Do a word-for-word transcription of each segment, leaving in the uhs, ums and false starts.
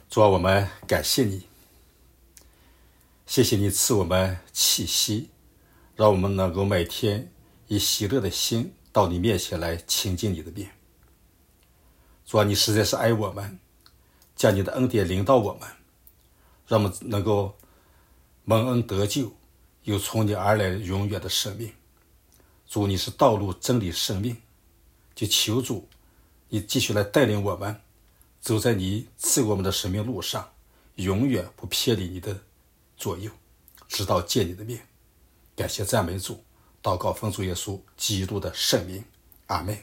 主啊，我们感谢你，谢谢你赐我们气息，让我们能够每天以喜乐的心到你面前来亲近你的面。主啊，你实在是爱我们，将你的恩典领导我们，让我们能够蒙恩得救，有从你而来永远的生命。主，你是道路、真理、生命，就求主你继续来带领我们走在你赐我们的生命路上，永远不偏离你的左右，直到见你的面。感谢赞美主，祷告奉主耶稣基督的圣名，阿们。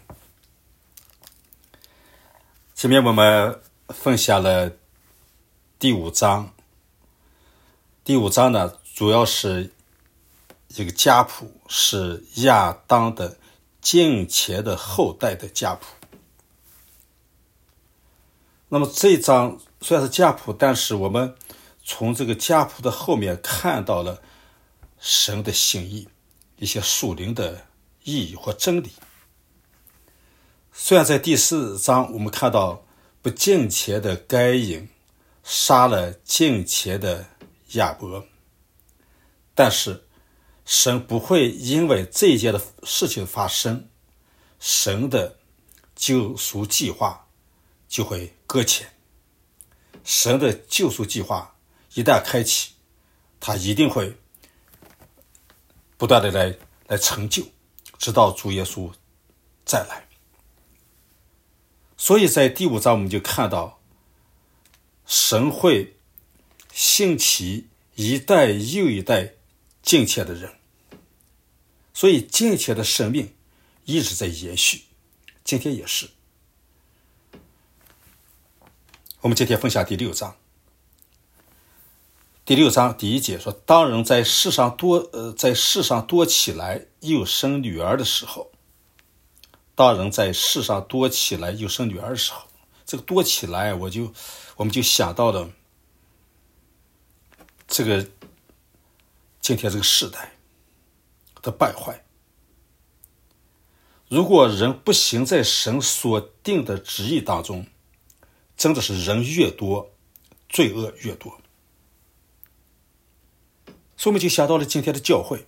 前面我们分享了第五章，第五章呢，主要是一个家谱，是亚当的敬虔的后代的家谱。那么这一章虽然是家谱，但是我们从这个家谱的后面看到了神的心意，一些属灵的意义或真理。虽然在第四章我们看到不敬虔的该隐杀了敬虔的亚伯，但是神不会因为这一件的事情发生，神的救赎计划就会搁浅。神的救赎计划一旦开启，他一定会不断的来来成就，直到主耶稣再来。所以在第五章我们就看到神会兴起一代又一代敬虔的人，所以敬虔的生命一直在延续，今天也是。我们今天分享第六章。第六章第一节说，当人在世上多呃在世上多起来又生女儿的时候，当人在世上多起来又生女儿的时候，这个多起来我就我们就想到了这个今天这个时代的败坏。如果人不行在神所定的旨意当中，真的是人越多罪恶越多。所以我们就想到了今天的教会。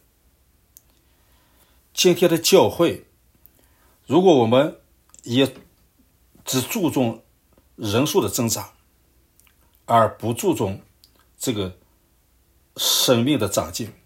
今天的教会，如果我们也只注重人数的增长，而不注重这个生命的长进，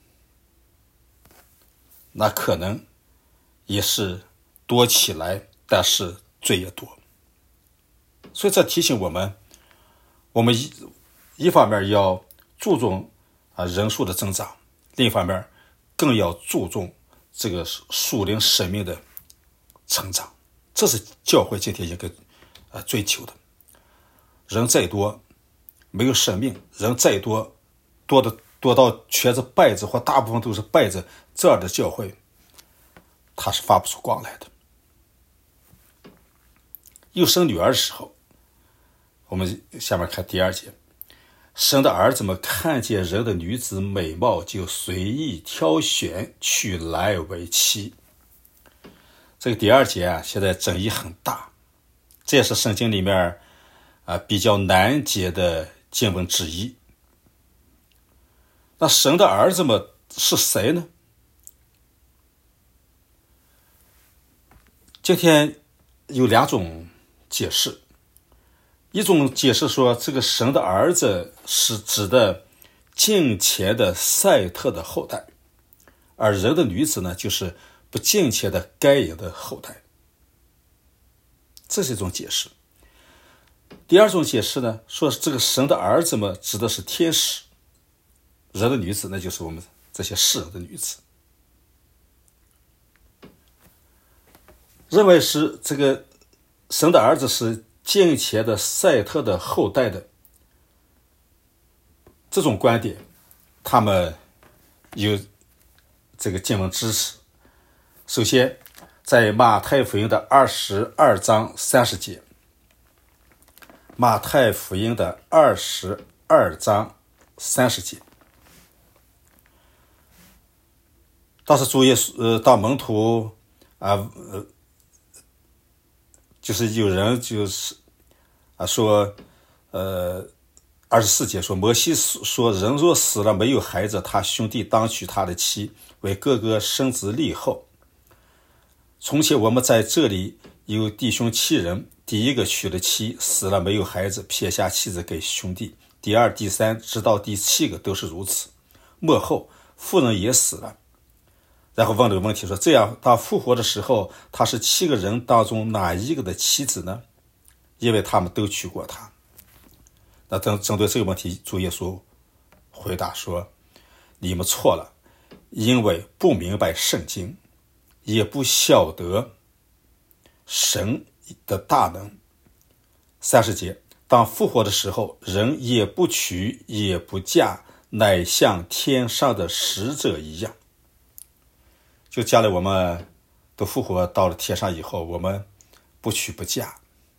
那可能也是多起来，但是罪也多。所以这提醒我们，我们一一方面要注重啊人数的增长，另一方面更要注重这个属灵生命的成长，这是教会今天应该啊追求的。人再多没有生命，人再多多的多到全是败子或大部分都是败子，这样的教会它是发不出光来的。又生女儿的时候，我们下面看第二节，神的儿子们看见人的女子美貌，就随意挑选取来为妻。这个第二节啊，现在争议很大，这也是圣经里面啊比较难解的经文之一。那神的儿子们是谁呢？今天有两种解释。一种解释说，这个神的儿子是指的敬虔的赛特的后代，而人的女子呢，就是不敬虔的该隐的后代。这是一种解释。第二种解释呢，说这个神的儿子们指的是天使，人的女子那就是我们这些世人的女子。认为是这个神的儿子是敬虔的赛特的后代的这种观点，他们有这个经文支持。首先在马太福音的二十二章三十节，马太福音的二十二章三十节，当时主耶稣呃当门徒啊呃就是有人就是啊说呃二十四节说，摩西说，人若死了没有孩子，他兄弟当娶他的妻，为哥哥生子立后。从前我们在这里有弟兄七人，第一个娶了妻，死了没有孩子，撇下妻子给兄弟，第二第三直到第七个都是如此。末后妇人也死了。然后问了个问题说，这样到复活的时候，他是七个人当中哪一个的妻子呢？因为他们都娶过他。那针针对这个问题，主耶稣回答说，你们错了，因为不明白圣经，也不晓得神的大能。三十节，当复活的时候，人也不娶也不嫁，乃像天上的使者一样。就将来我们都复活到了天上以后，我们不娶不嫁，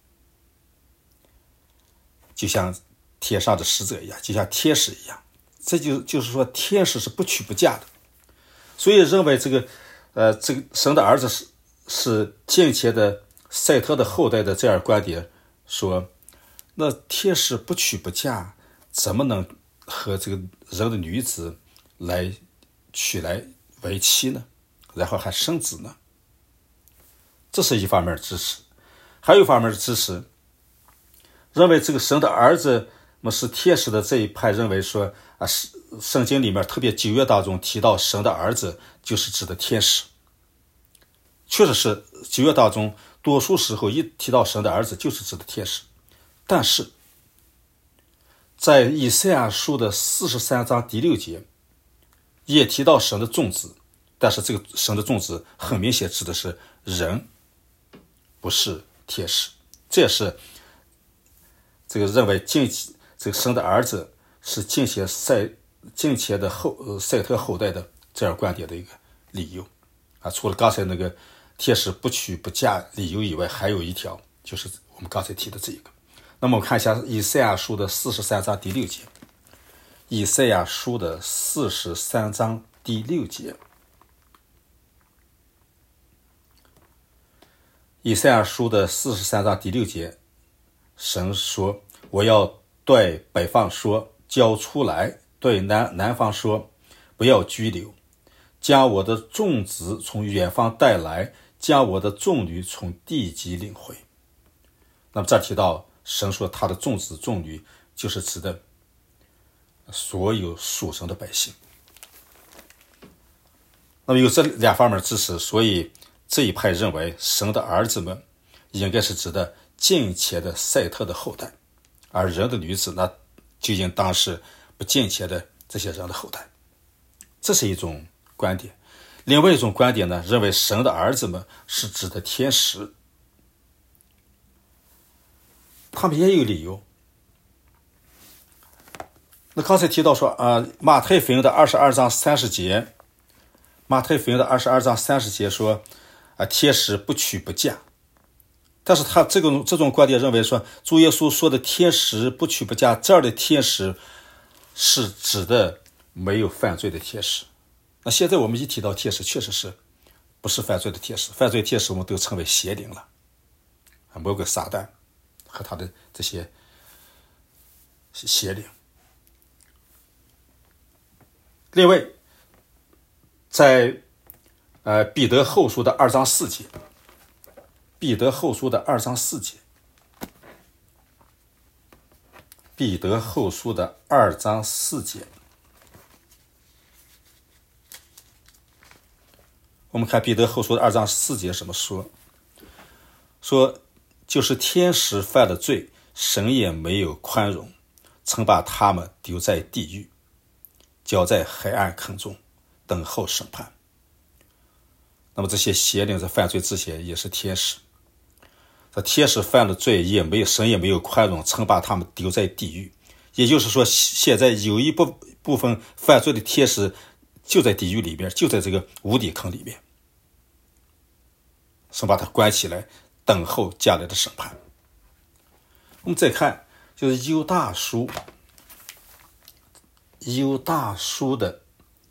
就像天上的使者一样，就像天使一样。这就就是说，天使是不娶不嫁的。所以认为这个呃，这个神的儿子是是近前的赛特的后代的这样观点说，那天使不娶不嫁，怎么能和这个人的女子来娶来为妻呢？然后还生子呢？这是一方面的支持。还有一方面的支持，认为这个神的儿子是天使的这一派认为说啊，圣经里面特别旧约当中提到神的儿子就是指的天使。确实是旧约当中多数时候一提到神的儿子就是指的天使。但是在以赛亚书的四十三章第六节也提到神的众子，但是这个神的众子很明显指的是人，不是天使。这也是这个认为近这个神的儿子是近前赛近前的后呃赛特后代的这样观点的一个理由啊。除了刚才那个天使不娶不嫁理由以外，还有一条就是我们刚才提的这一个。那么我们看一下以赛亚书的四十三章第六节，以赛亚书的四十三章第六节，以赛亚书的四十三章第六节，神说，我要对北方说，交出来，对南南方说，不要拘留，将我的众子从远方带来，将我的众女从地极领回。那么这提到神说他的众子众女，就是指的所有属神的百姓。那么有这两方面支持，所以这一派认为神的儿子们应该是指的近前的赛特的后代，而人的女子呢，就应当是不近前的这些人的后代。这是一种观点。另外一种观点呢，认为神的儿子们是指的天使。他们也有理由。那刚才提到说啊，马太福音的二十二章三十节，马太福音的二十二章三十节说啊，天使不娶不嫁。但是他这种这种观点认为说，主耶稣说的天使不娶不嫁，这儿的天使是指的没有犯罪的天使。那现在我们一提到天使，确实是不是犯罪的天使，犯罪天使我们都称为邪灵了，魔鬼撒旦和他的这些邪灵。另外，在呃彼得后书的二章四节，彼得后书的二章四节，彼得后书的二章四节，我们看彼得后书的二章四节怎么说？说就是天使犯了罪，神也没有宽容，曾把他们丢在地狱，交在黑暗坑中，等候审判。那么这些邪灵在犯罪之前也是天使，这天使犯了罪，也没有神也没有宽容，曾把他们丢在地狱。也就是说，现在有一部部分犯罪的天使就在地狱里面，就在这个无底坑里面，神把他关起来，等候将来的审判。我们再看就是犹大书，犹大书的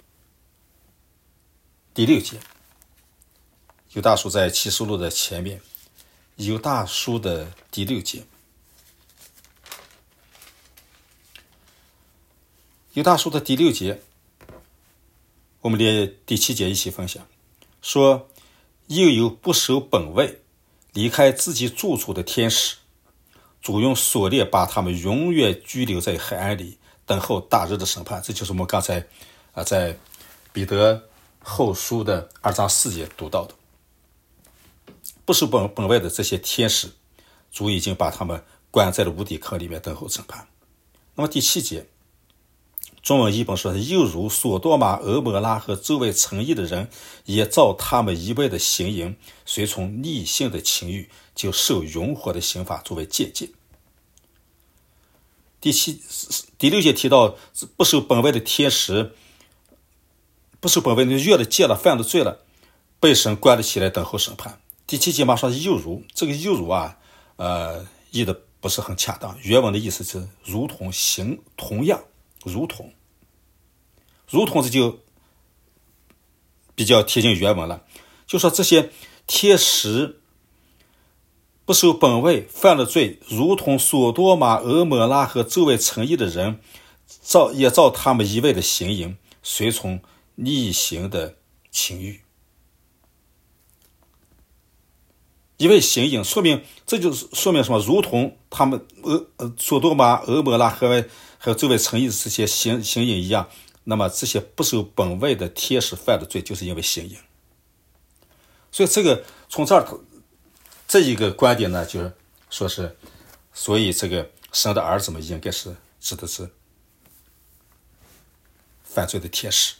第六节，犹大书在启示录的前面，犹大书的第六节， 犹大书的第六节，我们连第七节一起分享，说又有不守本位离开自己住处的天使，主用锁链把他们永远拘留在黑暗里，等候大日的审判。这就是我们刚才啊在彼得后书的二章四节读到的。不守本本位的这些天使，主已经把他们关在了无底坑里面等候审判。那么第七节，中文译本说，又如索多玛、俄摩拉和周围城邑的人，也照他们一味的行淫，随从逆性的情欲，就受永火的刑罚作为借鉴。第七、第六节提到不守本位的天使，不守本位的越了界了，犯了罪了，被神关了起来等候审判。第七节马上又如，这个又如啊，呃，译的不是很恰当，原文的意思是如同、形同样、如同，如同，这就比较贴近原文了。就说这些天使不守本位，犯了罪，如同索多玛、俄摩拉和周围城邑的人，照也照他们一味的行淫，随从逆行的情欲。一味行淫，说明这就是说明什么？如同他们俄呃索多玛、俄摩拉和还有周围城邑的这些行行淫一样，那么这些不守本位的天使犯的罪，就是因为行淫。所以这个从这儿这一个观点呢，就是说是，所以这个神的儿子们应该是指的是犯罪的天使。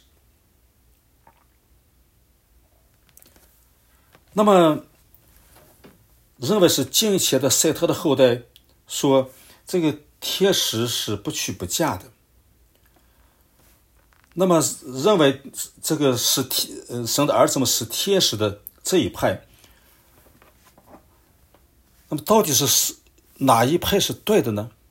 那么认为是近前的赛特的后代说，这个天使是不娶不嫁的。那么认为这个是天呃神的儿子们是天使的这一派，那么到底是哪一派是对的呢？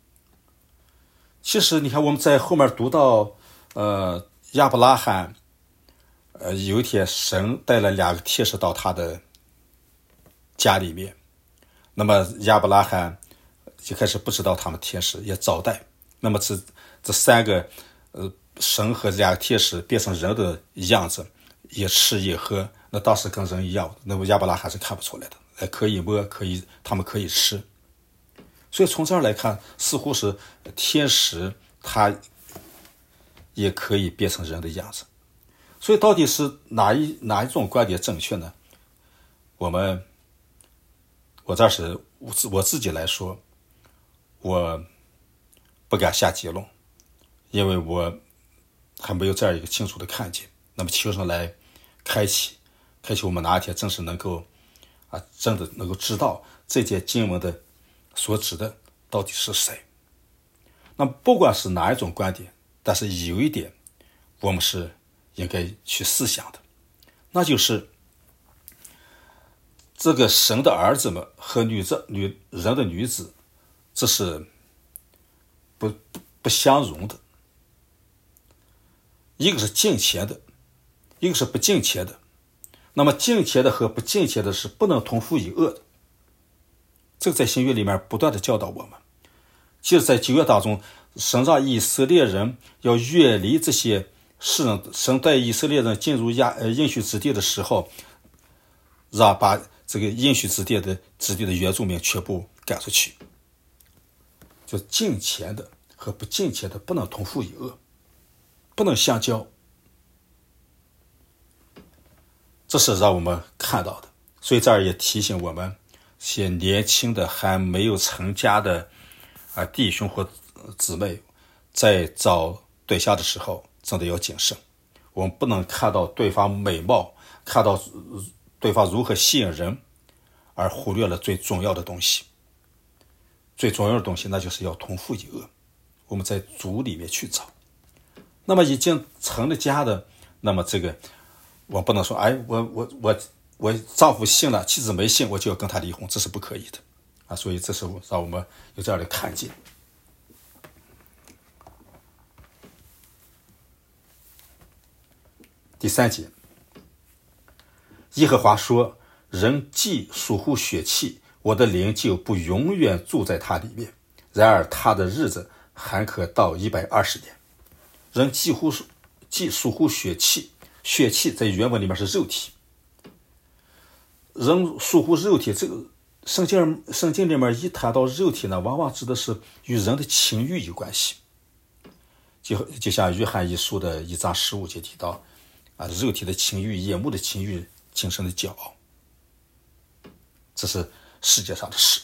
其实你看我们在后面读到呃亚伯拉罕呃有一天神带了两个天使到他的家里面，那么亚伯拉罕就开始不知道他们天使也招待，那么这这三个呃神和两个天使变成人的样子，也吃也喝，那当时跟人一样，那么亚伯拉罕是看不出来的，可以摸，可以他们可以吃。所以从这儿来看，似乎是天使他也可以变成人的样子。所以到底是哪一哪一种观点正确呢？我们我这是我自己来说，我不敢下结论，因为我还没有这样一个清楚的看见。那么求神来开启开启我们哪一天真是能够啊，真的能够知道这节经文的所指的到底是谁。那不管是哪一种观点，但是有一点我们是应该去思想的，那就是这个神的儿子们和女子女人的女子，这是不不不相容的。一个是敬虔的，一个是不敬虔的。那么敬虔的和不敬虔的是不能同父异恶的。这个在新约里面不断的教导我们。其实在旧约当中，神让以色列人要远离这些世人，神带以色列人进入亚呃应许之地的时候，让把这个应许之地的之地的原住民全部赶出去。就敬虔的和不敬虔的不能同父异恶，不能相交。这是让我们看到的。所以这儿也提醒我们些年轻的还没有成家的啊弟兄或姊妹，在找对象的时候真的要谨慎。我们不能看到对方美貌，看到对方如何吸引人，而忽略了最重要的东西。最重要的东西那就是要同父异恶，我们在主里面去找。那么已经成了家的，那么这个我不能说，哎，我我我我丈夫信了，妻子没信，我就要跟他离婚，这是不可以的啊！所以这是让我们有这样的看见。第三节，耶和华说：“人既属乎血气，我的灵就不永远住在他里面。然而他的日子还可到一百二十年。” 人几乎既属乎血气，血气在原文里面是肉体。人属乎肉体，这个圣经圣经里面一谈到肉体呢，往往指的是与人的情欲有关系。就就像约翰一书的一章十五节提到，啊，肉体的情欲、眼目的情欲、精神的骄傲，这是世界上的事。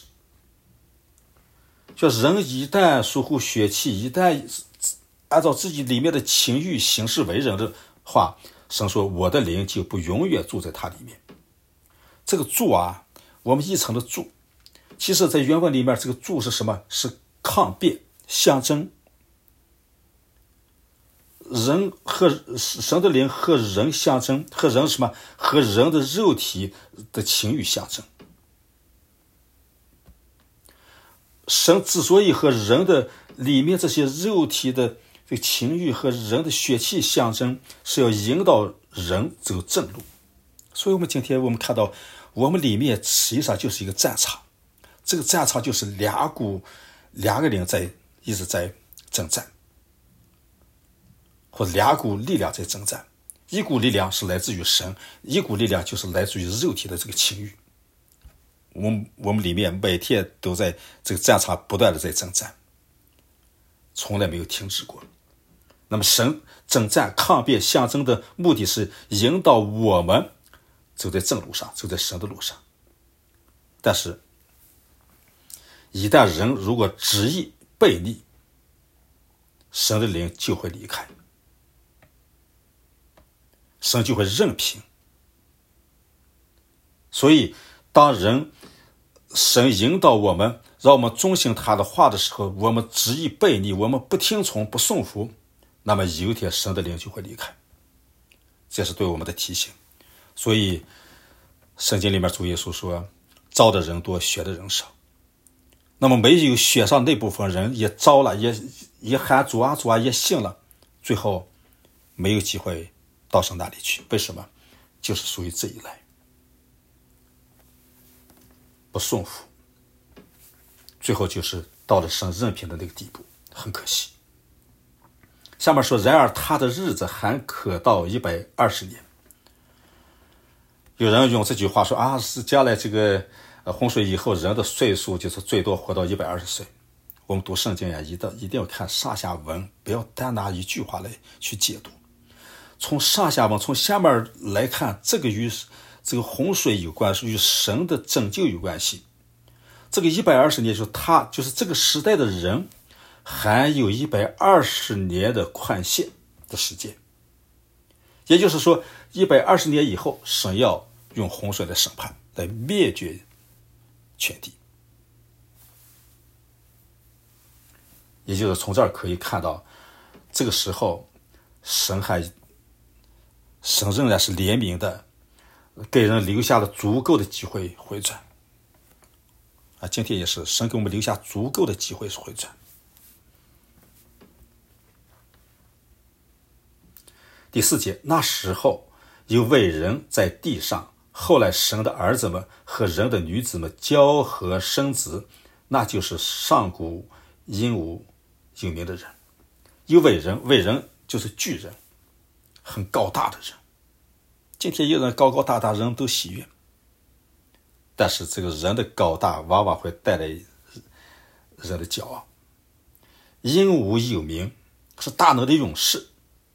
就人一旦属乎血气，一旦按照自己里面的情欲行事为人的话，神说我的灵就不永远住在他里面。这个住啊，我们译成的住，其实在原文里面这个住是什么？是抗辩、象征。人和神的灵和人象征，和人什么？和人的肉体的情欲象征。神之所以和人的里面这些肉体的这个情欲和人的血气象征，是要引导人走正路。所以我们今天我们看到，我们里面实际上就是一个战场，这个战场就是两股两个人在一直在征战，或两股力量在征战。一股力量是来自于神，一股力量就是来自于肉体的这个情欲。我们我们里面每天都在这个战场不断的在征战，从来没有停止过。那么神征战抗辩象征的目的是引导我们走在正路上，走在神的路上。但是一旦人如果执意悖逆，神的灵就会离开，神就会任凭。所以当人神引导我们，让我们遵行他的话的时候，我们执意悖逆，我们不听从不顺服，那么有一天神的灵就会离开，这是对我们的提醒。所以圣经里面主耶稣说，招的人多，学的人少。那么没有学上那部分人也招了，也也喊主啊主啊，也信了，最后没有机会到神那里去。为什么？就是属于这一类不顺服，最后就是到了神任凭的那个地步，很可惜。下面说，然而他的日子还可到一百二十年。有人用这句话说啊，是将来这个呃洪水以后，人的岁数就是最多活到一百二十岁。我们读圣经呀，一定一定要看上下文，不要单拿一句话来去解读。从上下文，从下面来看，这个与这个洪水有关，是与神的拯救有关系。这个一百二十年就是他，就是这个时代的人，还有一百二十年的宽限的时间。也就是说，一百二十年以后，神要用洪水的审判来灭绝全地。也就是从这儿可以看到，这个时候神还神仍然是怜悯的，给人留下了足够的机会回转。啊，今天也是神给我们留下足够的机会回转。第四节，那时候有伟人在地上，后来神的儿子们和人的女子们交合生子，那就是上古英武有名的人。有伟人，伟人就是巨人，很高大的人。今天有人高高大大，人都喜悦，但是这个人的高大往往会带来人的骄傲。英武有名，是大能的勇士。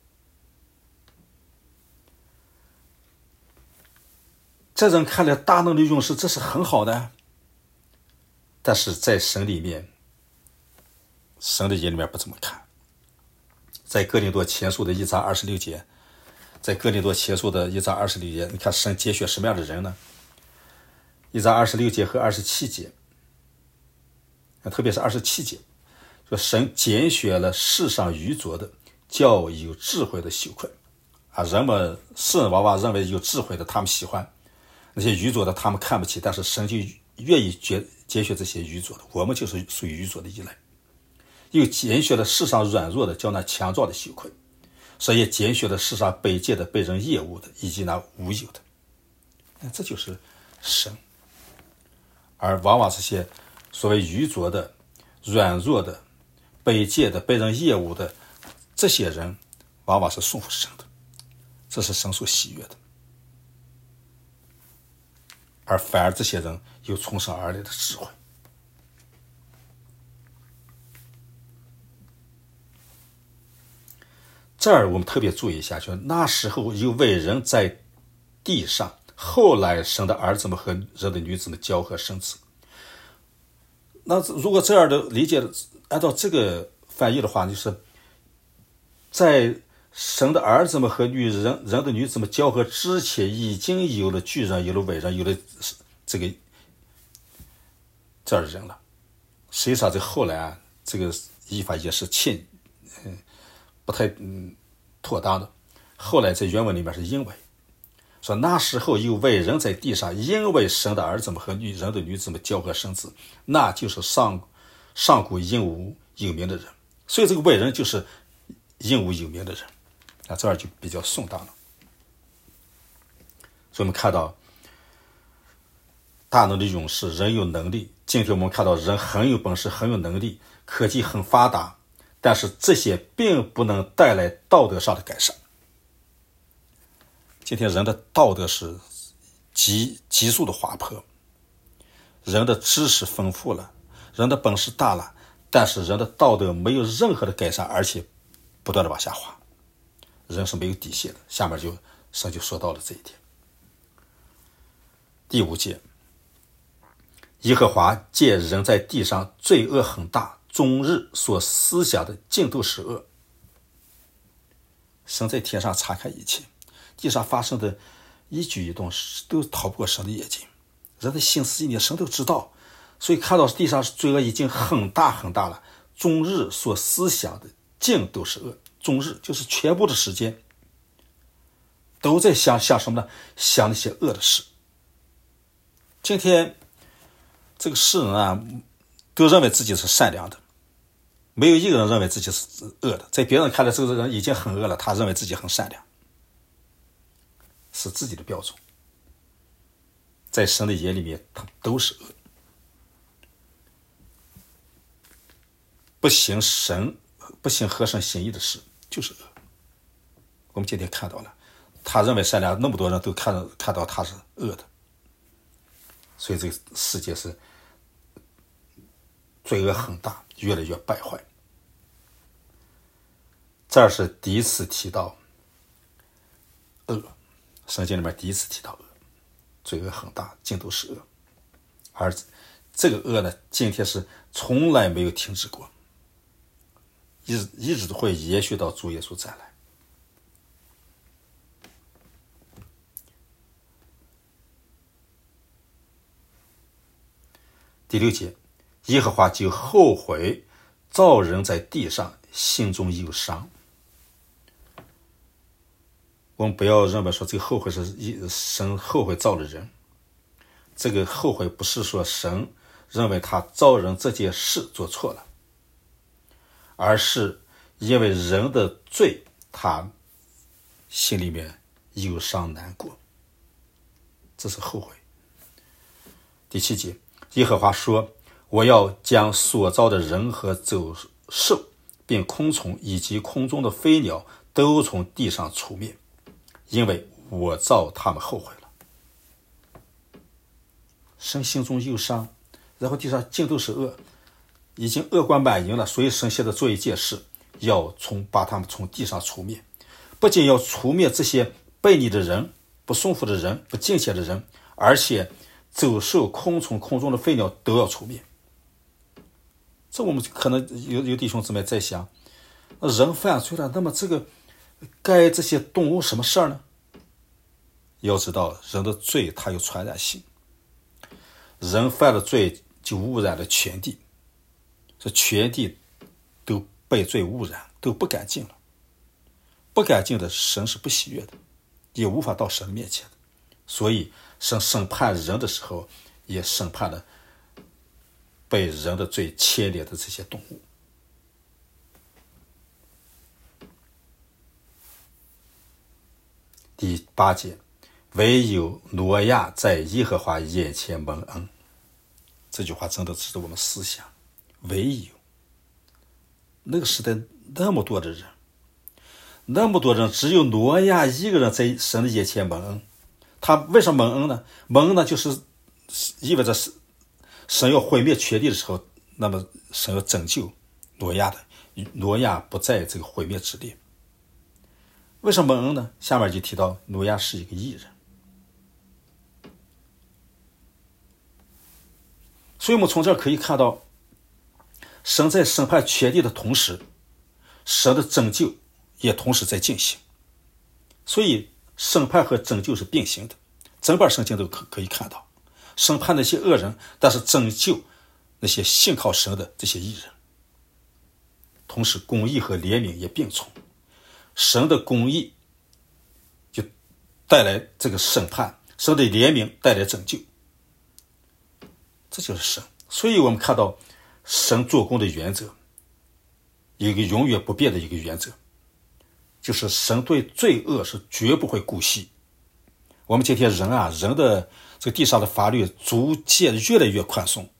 在人看来，大能的勇士这是很好的，但是在神里面，神的眼里面不这么看。在哥林多前书的一章二十六节，在哥林多前书的一章二十六节，你看神拣选什么样的人呢？一章二十六节和二十七节，特别是二十七节，说神拣选了世上愚拙的，叫有智慧的羞愧。啊，人们世人往往认为有智慧的他们喜欢，那些愚拙的他们看不起，但是神就愿意拣选这些愚拙的，我们就是属于愚拙的一类。又拣选了世上软弱的，叫那强壮的羞愧。所以也拣选了世上卑贱的、被人厌恶的，以及那无有的。那这就是神。而往往这些所谓愚拙的、软弱的、卑贱的、被人厌恶的这些人， 往往是顺服神的，这是神所喜悦的。而反而这些人有从神而来的智慧。这儿我们特别注意一下，就是那时候有伟人在地上，后来神的儿子们和人的女子们交合生子。那如果这样的理解，按照这个翻译的话，就是在神的儿子们和女人人的女子们交合之前，已经有了巨人，有了伟人，有了这个这样的人了。实际上这后来啊，这个译法也是欠嗯不太嗯妥当的。后来在原文里面是因为说那时候有伟人在地上，因为神的儿子们和女人的女子们交合生子，那就是上上古英武有名的人。所以这个伟人就是英武有名的人啊，这儿就比较顺当了。所以我们看到大能的勇士，人有能力。今天我们看到人很有本事，很有能力，科技很发达，但是这些并不能带来道德上的改善。今天人的道德是急急速的滑坡，人的知识丰富了，人的本事大了，但是人的道德没有任何的改善，而且不断的往下滑，人是没有底线的。下面就神就说到了这一点。第五节，耶和华见人在地上罪恶很大，终日所思想的尽都是恶。神在天上查看一切，地上发生的一举一动都逃不过神的眼睛，人的心思意念神都知道。所以看到地上罪恶已经很大很大了，终日所思想的尽都是恶。终日就是全部的时间都在想想什么呢？想那些恶的事。今天这个世人啊，都认为自己是善良的，没有一个人认为自己是恶的。在别人看来，这个人已经很恶了，他认为自己很善良，是自己的标准。在神的眼里面，他都是恶。不行神不行合神心意的事就是恶。我们今天看到了，他认为善良，那么多人都看到看到他是恶的。所以这个世界是罪恶很大，越来越败坏。这儿是第一次提到恶，圣经里面第一次提到恶，罪恶很大，尽都是恶。而这个恶呢，今天是从来没有停止过，一直一直都会延续到主耶稣再来。第六节，耶和华就后悔造人在地上，心中忧伤。我们不要认为说这个后悔是神后悔造了人，这个后悔不是说神认为他造人这件事做错了，而是因为人的罪，他心里面忧伤难过，这是后悔。第七节，耶和华说，我要将所造的人和走兽，并昆虫以及空中的飞鸟都从地上除灭，因为我造他们后悔了。神心中忧伤，然后地上尽都是恶，已经恶贯满盈了，所以神现在做一件事，要从把他们从地上除灭。不仅要除灭这些悖逆的人、不顺服的人、不敬虔的人，而且走兽、空虫、空中的飞鸟都要除灭。这我们可能有有弟兄姊妹在想，人犯罪了，那么这个该这些动物什么事儿呢？要知道，人的罪它有传染性，人犯了罪就污染了全地，这全地都被罪污染，都不干净了。不干净的神是不喜悦的，也无法到神的面前的。所以神审判人的时候，也审判了被人的罪牵连的这些动物。第八节，唯有挪亚在耶和华眼前蒙恩。这句话真的值得我们思想。唯有那个时代那么多的人， 那么多人，只有挪亚一个人在神的眼前蒙恩。他为什么蒙恩呢？蒙恩呢，就是意味着神要毁灭全地的时候，那么神要拯救挪亚的，挪亚不在这个毁灭之列。为什么蒙恩呢？下面就提到挪亚是一个义人。所以我们从这儿可以看到，神在审判全地的同时，神的拯救也同时在进行。所以审判和拯救是并行的，整本圣经都可可以看到，审判那些恶人，但是拯救那些信靠神的这些义人。同时公义和怜悯也并存，神的公义就带来这个审判，神的怜悯带来拯救，这就是神。所以我们看到神做工的原则有一个永远不变的一个原则，就是神对罪恶是绝不会姑息。我们今天人啊，人的这个地上的法律逐渐越来越宽松。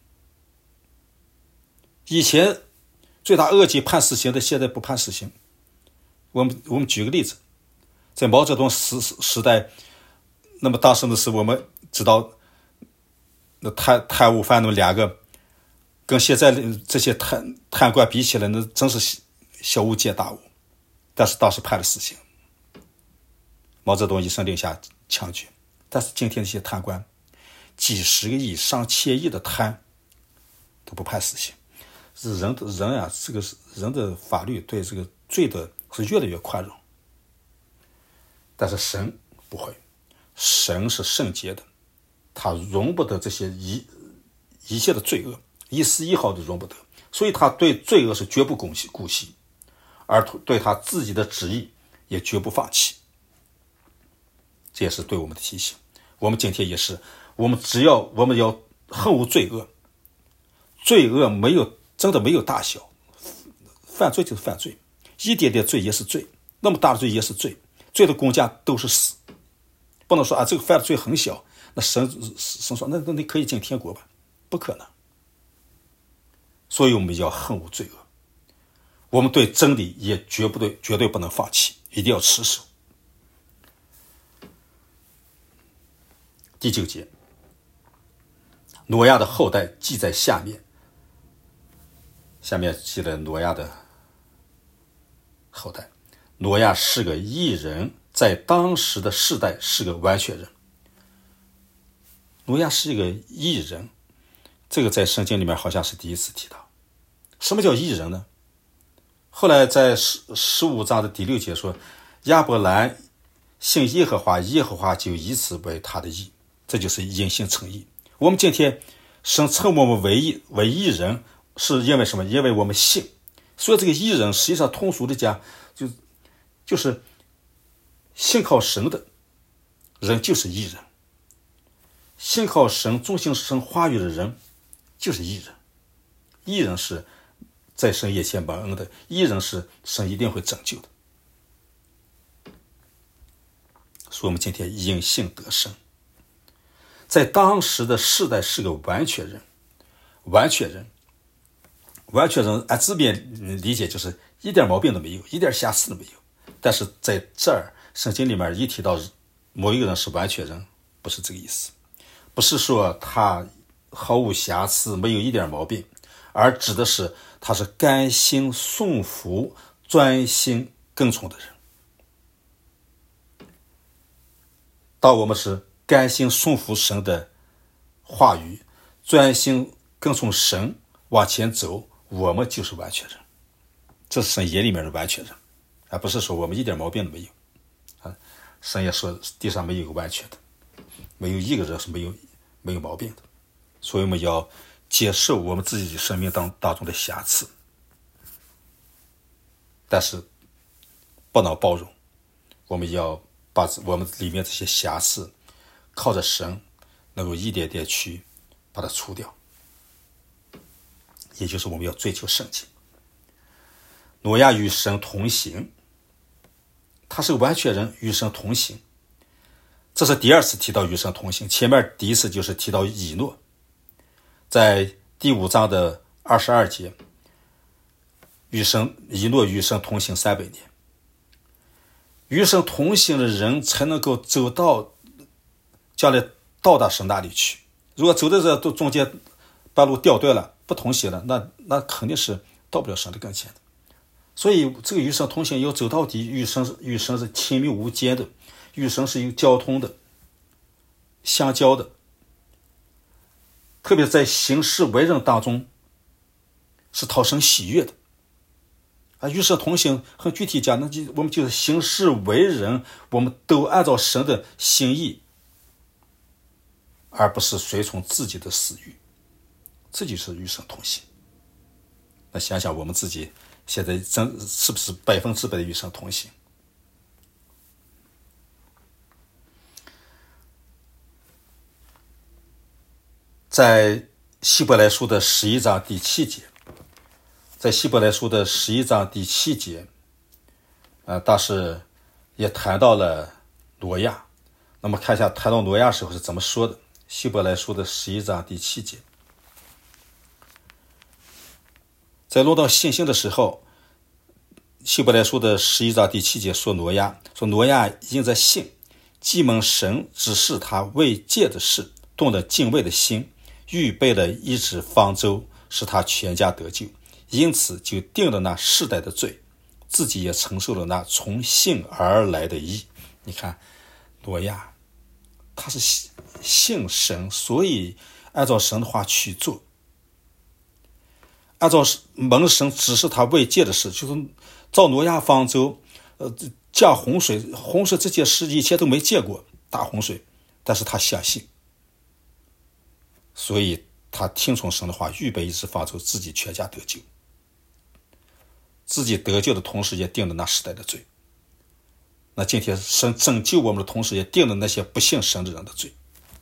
以前罪大恶极判死刑的，现在不判死刑。我们我们举个例子，在毛泽东时时代，那么当时的是我们知道，那贪贪污犯那么两个，跟现在这些贪贪官比起来，那真是小巫见大巫。但是当时判了死刑，毛泽东一声令下枪决。但是今天这些贪官，几十个亿、上千亿的贪，都不判死刑。是人的人啊，这个人的法律对这个罪的是越来越宽容。但是神不会，神是圣洁的，他容不得这些一一切的罪恶，一丝一毫都容不得，所以他对罪恶是绝不姑息姑息，而对他自己的旨意也绝不放弃。这也是对我们的提醒。我们今天也是，我们只要我们要恨恶罪恶，罪恶没有真的没有大小，犯罪就是犯罪，一点点罪也是罪，那么大的罪也是罪，罪的公价都是死。不能说啊，这个犯的罪很小，那神神说那那你可以进天国吧？不可能。所以我们要恨恶罪恶，我们对真理也绝不对绝对不能放弃，一定要持守。第九节，挪亚的后代记在下面。下面记了挪亚的后代。挪亚是个义人，在当时的世代是个完全人。挪亚是一个义人，这个在圣经里面好像是第一次提到。什么叫义人呢？后来在十五章的第六节说，亚伯兰信耶和华，耶和华就以此为他的义，这就是因信称义。我们今天神称我们为义为义人，是因为什么？因为我们信。所以这个义人实际上通俗的讲，就就是信靠神的人就是义人，信靠神遵行神话语的人就是义人。义人是在神眼前蒙恩的，义人是神一定会拯救的。所以我们今天因信得生，在当时的世代是个完全人。完全人完全人按字面理解就是一点毛病都没有，一点瑕疵都没有。但是在这儿圣经里面一提到某一个人是完全人，不是这个意思，不是说他毫无瑕疵，没有一点毛病，而指的是他是甘心顺服、专心跟从的人。当我们是甘心顺服神的话语，专心跟从神往前走，我们就是完全人。这是神眼里面的完全人，而不是说我们一点毛病都没有。啊，神也说地上没有个完全的，没有一个人是没有没有毛病的。所以我们要接受我们自己生命当当中的瑕疵，但是不能包容，我们要把我们里面这些瑕疵靠着神能够一点点去把它除掉，也就是我们要追求圣洁。挪亚与神同行，他是个完全人，与神同行，这是第二次提到与神同行。前面第一次就是提到以诺，在第五章的二十二节，与神以诺与神同行三百年。 与神同行的人才能够走到将来到达神那里去。如果走在这中间半路掉队了，不同行了，那那肯定是到不了神的跟前的。所以这个与神同行要走到底，与神与神是亲密无间的，与神是有交通的，相交的。特别在行事为人当中是讨神喜悦的啊。与神同行很具体讲，那就我们就是行事为人，我们都按照神的心意，而不是随从自己的私欲，这就是与神同行。那想想我们自己现在真是不是百分之百的与神同行？在希伯来书的十一章第七节，在希伯来书的十一章第七节，呃，大师也谈到了挪亚。那么看一下谈到挪亚时候是怎么说的。希伯来书的十一章第七节，在论到信心的时候，希伯来书的十一章第七节说挪亚，说挪亚因着信，既蒙神指示他未见的事，动了敬畏的心，预备了一只方舟，使他全家得救，因此就定了那世代的罪，自己也承受了那从信而来的义。你看挪亚他是信神，所以按照神的话去做，按照蒙神指示他未见的事，就是造挪亚方舟，呃，降洪水，洪水这件事以前都没见过大洪水，但是他相信，所以他听从神的话，预备一只方舟，自己全家得救。自己得救的同时，也定了那时代的罪。那今天神拯救我们的同时，也定了那些不信神的人的罪。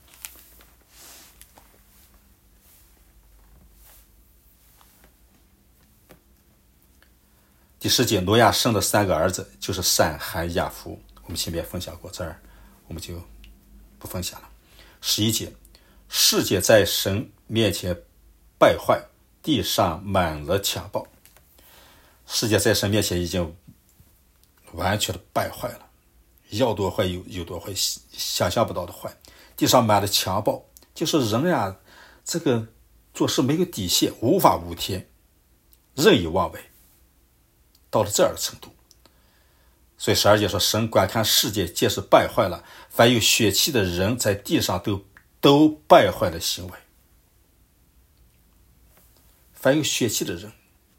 第十节，挪亚生的三个儿子就是闪、含、雅弗。我们前面分享过，这儿我们就不分享了。十一节，世界在神面前败坏，地上满了强暴。世界在神面前已经完全的败坏了，要多坏有有多坏，想象不到的坏。地上满了强暴，就是人呀，这个做事没有底线，无法无天，任意妄为，到了这样的程度。所以十二节说，神观看世界皆是败坏了，凡有血气的人在地上都都败坏了行为。凡有血气的人，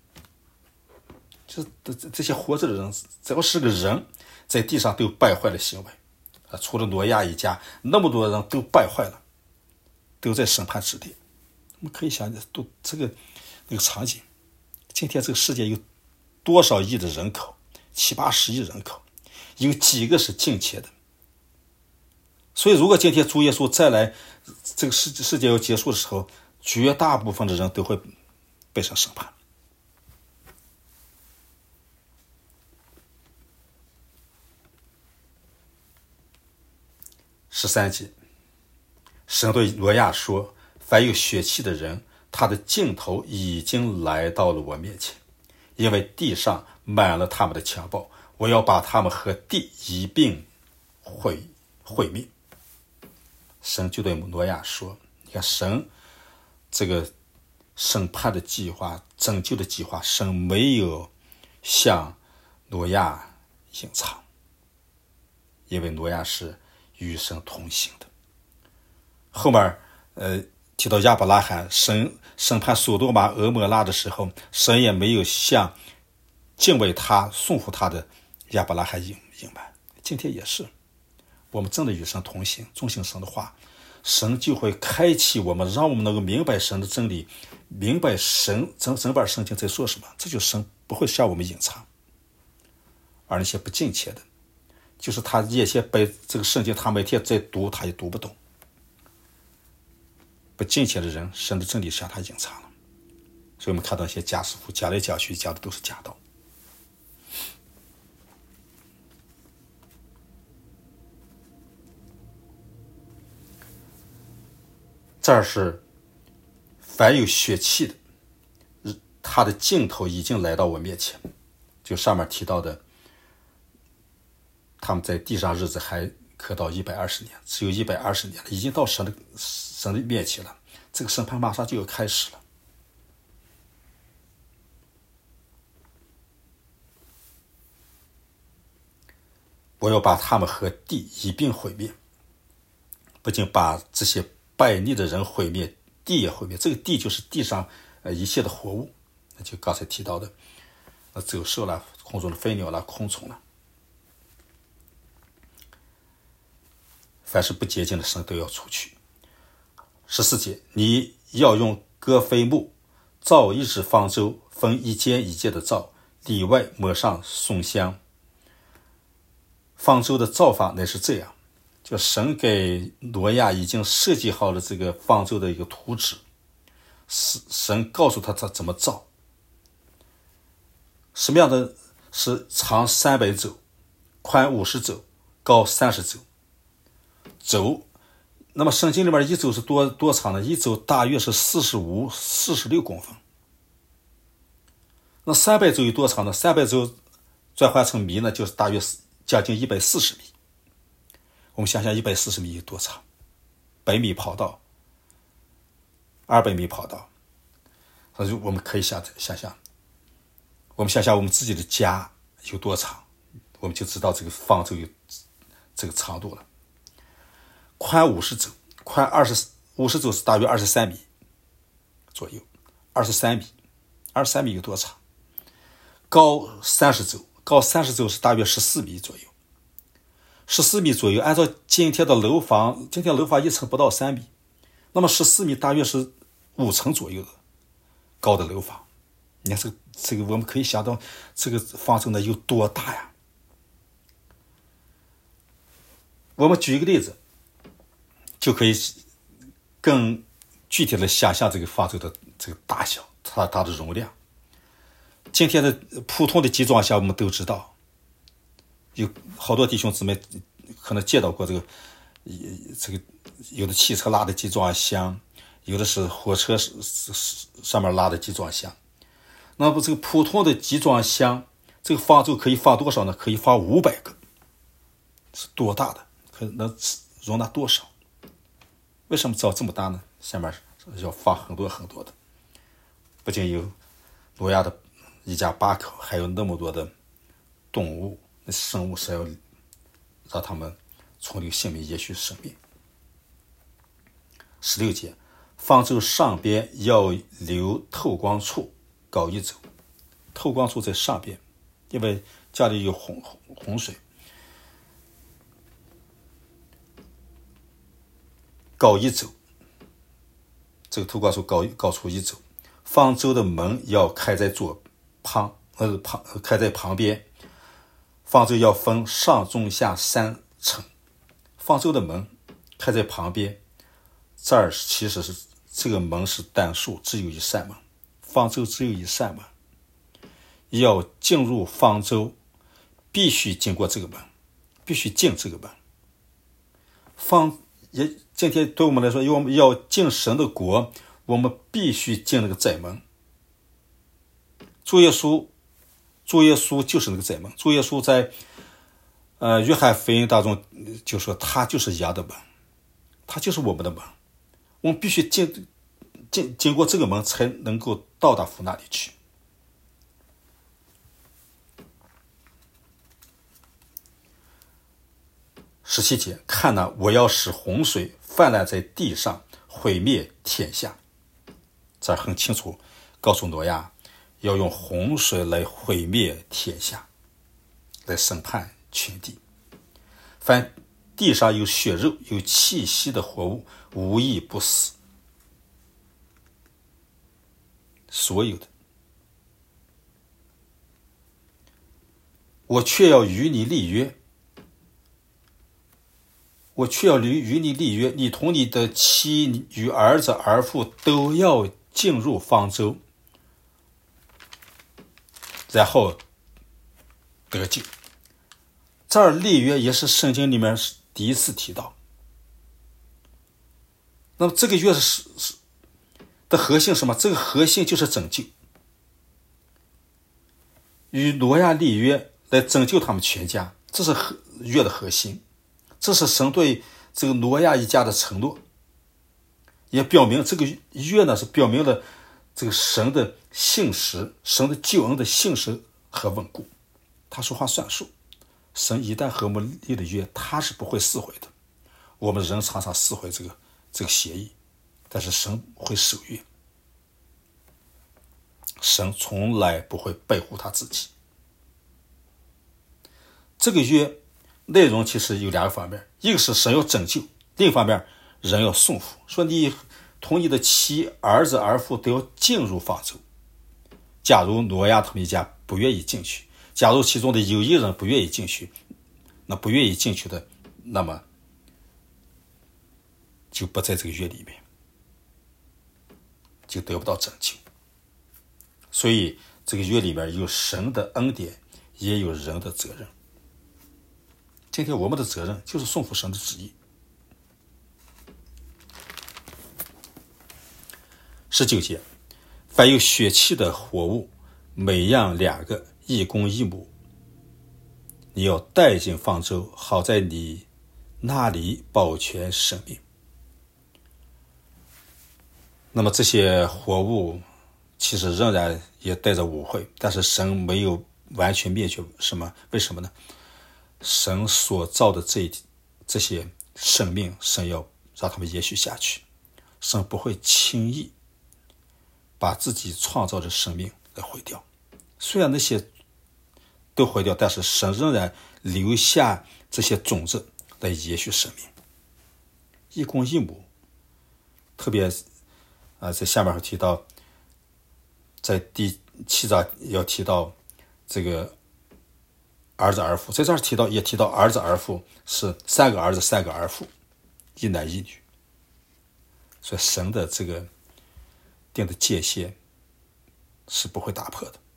就是这些活着的人，只要是个人，在地上都败坏了行为啊！除了挪亚一家，那么多人都败坏了，都在审判之地。我们可以想，都这个那个场景，今天这个世界有多少亿的人口，七八十亿人口，有几个是敬虔的？所以，如果今天主耶稣再来，这个世世界要结束的时候，绝大部分的人都会被上审判。十三节，神对挪亚说，凡有血气的人，他的尽头已经来到了我面前，因为地上满了他们的强暴，我要把他们和地一并毁毁灭。神就对挪亚说，你看神这个审判的计划，拯救的计划，神没有向挪亚隐藏，因为挪亚是与神同行的。后面呃提到亚伯拉罕，神审判索多玛俄摩拉的时候，神也没有向敬畏他顺服他的亚伯拉罕隐隐瞒。今天也是，我们真的与神同行，遵行神的话，神就会开启我们，让我们能够明白神的真理，明白神整整本圣经在说什么。这就是神不会向我们隐藏。而那些不敬虔的，就是他也些背这个圣经，他每天在读，他也读不懂。不敬虔的人，神的真理向他隐藏了。所以我们看到一些假师傅讲来讲去讲的都是假道。这儿是凡有血气的，他的尽头已经来到我面前。就上面提到的， 他们在地上日子还可到一百二十年，只有一百二十年了，已经到神的神的面前了，这个审判马上就要开始了。我要把他们和地一并毁灭，不仅把这些拜逆的人毁灭，地也毁灭。这个地就是地上呃一切的活物，就刚才提到的呃走兽啦、空中的飞鸟啦、昆虫啦，凡是不洁净的神都要除去。十四节，你要用戈飞木造一只方舟，分一间一间的造，里外抹上松香。方舟的造法乃是这样，就神给挪亚已经设计好了这个方舟的一个图纸，神告诉他他怎么造。什么样的是长三百肘，宽五十肘，高三十肘。肘，那么圣经里面一肘是多多长呢？一肘大约是四十五、四十六公分。那三百肘有多长呢？三百肘转换成米呢，就是大约将近一百四十米。我们想想一百四十米有多长？百米跑道，二百米跑道。所以我们可以想想想，我们想想我们自己的家有多长，我们就知道这个方舟有这个长度了。宽五十肘，宽二十五十肘是大约二十三米左右，二十三米，二十三米有多长？高三十肘，高三十肘是大约十四米左右，十四米左右。按照今天的楼房，今天楼房一层不到三米，那么十四米大约是五层左右的高的楼房。你看这个这个，我们可以想到这个方舟呢有多大呀？我们举一个例子，就可以更具体的想象这个方舟的这个大小，它它的容量。今天的普通的集装箱我们都知道，有好多弟兄姊妹可能见到过这个这个有的汽车拉的集装箱，有的是火车上面拉的集装箱。那么这个普通的集装箱，这个方舟可以放多少呢？可以放五百个，是多大的？可能容纳多少？为什么造这么大呢？下面要放很多很多的，不仅有挪亚的一家八口，还有那么多的动物、生物是要让他们存留性命，延续生命。十六节，方舟上边要留透光处，高一肘。透光处在上边，因为家里有洪洪水。高一肘，这个透光处高高出一肘。方舟的门要开在左旁，呃旁开在旁边。方舟要分上中下三层。方舟的门开在旁边，这儿其实是这个门是单数，只有一扇门。方舟只有一扇门，要进入方舟必须经过这个门，必须进这个门。方也今天对我们来说，我们要进神的国，我们必须进那个窄门。主耶稣，主耶稣就是那个窄门。主耶稣在呃约翰福音当中就说，他就是羊的门，他就是我们的门。我们必须进经经过这个门，才能够到达父那里去。十七节，看哪，我要使洪水泛滥在地上，毁灭天下。这很清楚告诉挪亚，要用洪水来毁灭天下，来审判全地。凡地上有血肉、有气息的活物，无一不死。所有的，我却要与你立约，我却要与与你立约，你同你的妻与儿子儿妇都要进入方舟，然后得救。这儿立约也是圣经里面第一次提到。那么这个约是是的核心是什么？这个核心就是拯救，与挪亚立约来拯救他们全家，这是约的核心，这是神对这个挪亚一家的承诺，也表明这个约呢是表明了这个神的信实，神的救恩的信实和稳固。他说话算数，神一旦和我们立了约，他是不会撕毁的。我们人常常撕毁这个这个协议，但是神会守约，神从来不会背负他自己。这个约内容其实有两个方面，一个是神要拯救，另一方面人要顺服。说你同你的妻儿子儿妇都要进入方舟，假如挪亚他们一家不愿意进去，假如其中的有一人不愿意进去，那不愿意进去的，那么就不在这个约里面，就得不到拯救。所以这个约里面有神的恩典，也有人的责任。今天我们的责任就是顺服神的旨意。十九节，凡有血气的活物，每样两个，一公一母，你要带进方舟，好在你那里保全生命。那么这些活物其实仍然也带着污秽，但是神没有完全灭绝。什么？为什么呢？神所造的这这些生命，神要让他们延续下去，神不会轻易把自己创造的生命来毁掉。虽然那些都毁掉，但是神仍然留下这些种子来延续生命。一公一母，特别啊，在下面会提到，在第七章要提到这个儿子儿妇，在这儿提到也提到儿子儿妇是三个儿子三个儿妇，一男一女。所以神的这个定的界限是不会打破的。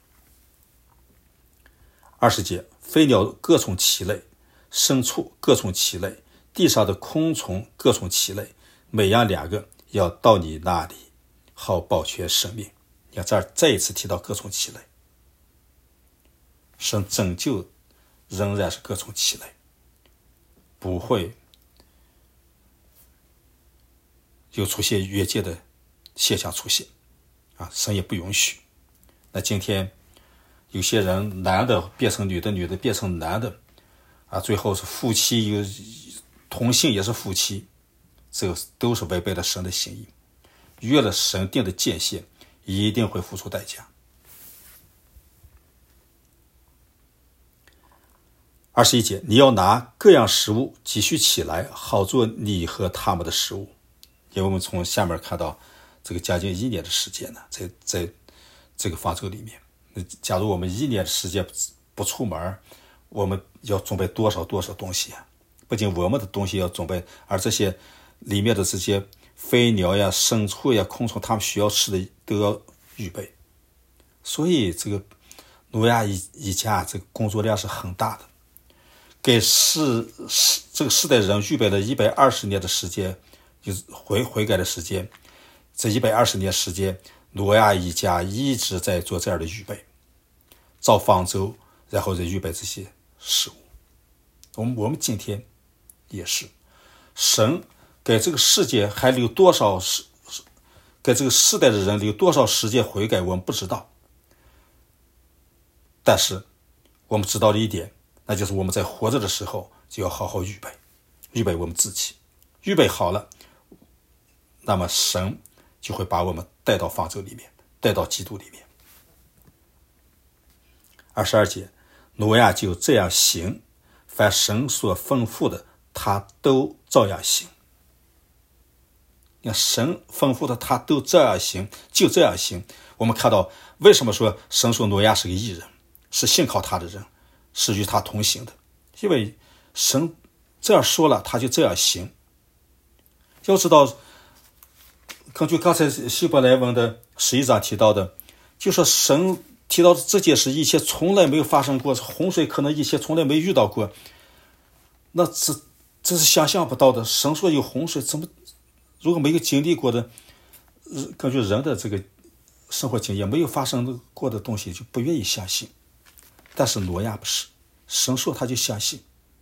二十节，飞鸟各从其类，牲畜各从其类，地上的昆虫各从其类，每样两个，要到你那里，好保全生命。你看这儿再一次提到各从其类，神拯救仍然是各从其类，不会有出现越界的现象出现啊，神也不允许。那今天有些人男的变成女的，女的变成男的啊，最后是夫妻有同性也是夫妻，这个都是违背了神的心意，越了神定的界限，一定会付出代价。二十一节，你要拿各样食物积蓄起来，好做你和他们的食物。因为我们从下面看到这个将近一年的时间呢，在在这个方舟里面，假如我们一年的时间不出门，我们要准备多少多少东西啊？不仅我们的东西要准备，而这些里面的这些飞鸟呀、牲畜呀、昆虫，他们需要吃的都要预备。所以这个挪亚一一家这个工作量是很大的，给世这个世代人预备了一百二十年的时间，就是悔悔改的时间。这一百二十年时间，挪亚一家一直在做这样的预备，造方舟，然后再预备这些食物。我们我们今天也是，神给这个世界还留多少时，给这个世代的人留多少时间悔改，我们不知道。但是我们知道的一点，那就是我们在活着的时候就要好好预备，预备我们自己，预备好了，那么神就会把我们带到方舟里面，带到基督里面。二十二节，挪亚就这样行，凡神所吩咐的，他都照样行。你看，神吩咐的他都这样行，就这样行。我们看到为什么说神说挪亚是个义人，是信靠他的人，是与他同行的，因为神这样说了，他就这样行。要知道，根据刚才希伯来文的十一章提到的，就说神提到的这件事，以前从来没有发生过，洪水可能以前从来没遇到过，那这这是想象不到的。神说有洪水，怎么如果没有经历过的，根据人的这个生活经验，没有发生过的东西就不愿意相信。但是挪亚不是，神说他就相信，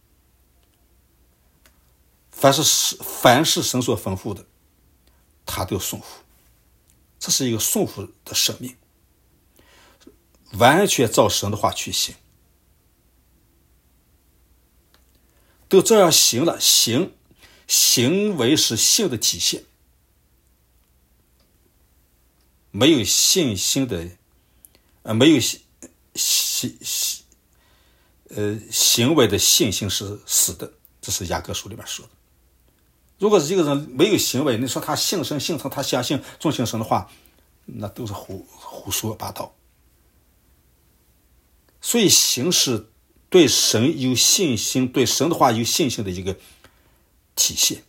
凡是凡是神所吩咐的，他都顺服。这是一个顺服的生命，完全照神的话去行。都这样行了，行行为是信的体现。没有信心的，呃，没有行行呃行为的信心是死的，这是雅各书里面说的。如果是一个人没有行为，你说他信神信神，他相信众信神的话，那都是胡胡说八道。所以行是对神有信心，对神的话有信心的一个体现，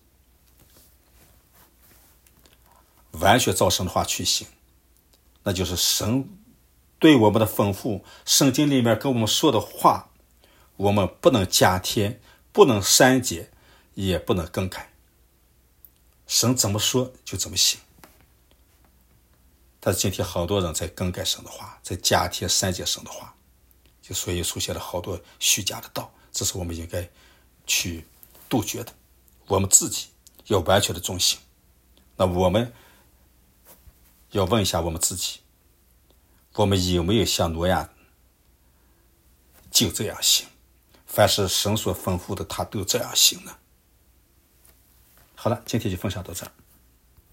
完全照神的话去行，那就是神对我们的吩咐，圣经里面跟我们说的话，我们不能加添，不能删减，也不能更改。神怎么说就怎么行。但是今天好多人在更改神的话，在加添删减神的话，就所以出现了好多虚假的道，这是我们应该去杜绝的。我们自己要完全的忠心。那我们要问一下我们自己，我们有没有像挪亚就这样行？凡是神所吩咐的，他都这样行呢？好了，今天就分享到这儿。